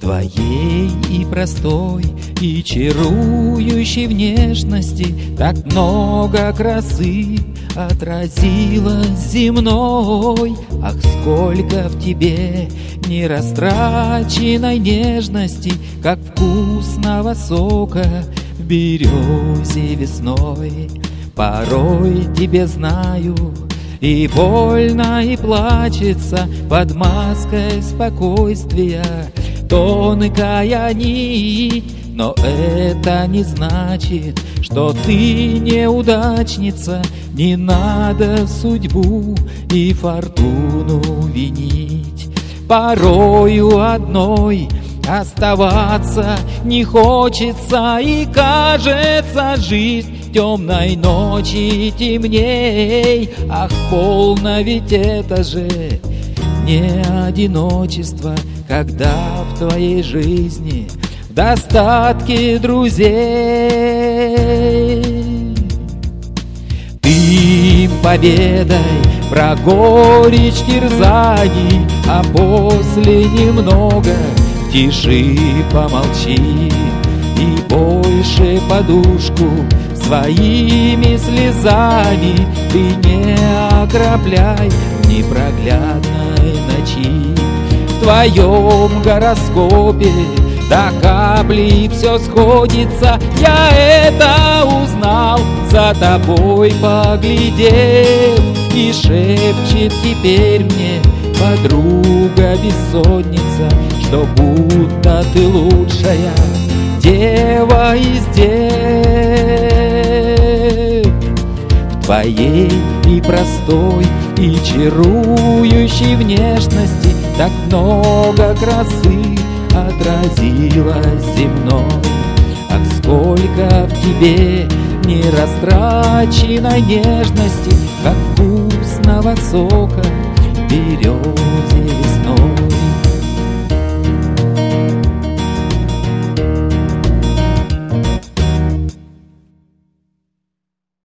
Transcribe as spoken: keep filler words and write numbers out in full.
твоей и простой, и чарующей внешности так много красы отразилось земной. Ах, сколько в тебе нерастраченной нежности, как вкусного сока в березе весной. Порой тебе, знаю, и больно, и плачется под маской спокойствия тонкая нить. Но это не значит, что ты неудачница. Не надо судьбу и фортуну винить. Порою одной оставаться не хочется, и кажется, жизнь темной ночи темней. Ах, полно, ведь это же не одиночество, когда в твоей жизни в достатке друзей. Ты победой про горечь терзаний, а после немного в тиши помолчи и больше подушку своими слезами ты не окропляй в непроглядной ночи. В твоем гороскопе до капли все сходится. Я это узнал, за тобой поглядев, и шепчет теперь мне подруга бессонница, что будто ты лучшая дева из дев. В твоей и простой, и чарующей внешности так много красы отразилось земной. Ах, сколько в тебе нерастраченной нежности, как вкусного сока в березе весной.